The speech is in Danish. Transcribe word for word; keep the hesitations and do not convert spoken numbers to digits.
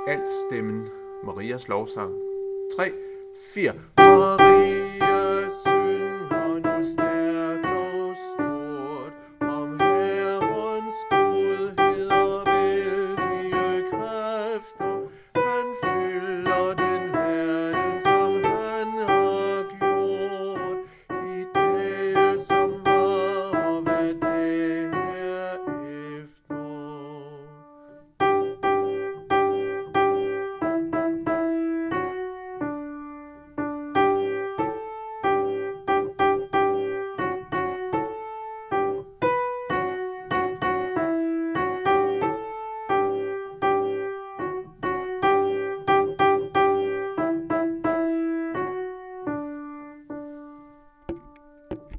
altstemmen Marias lovsang. tre, fire. Maria synger nu stærkt og stort om Herrens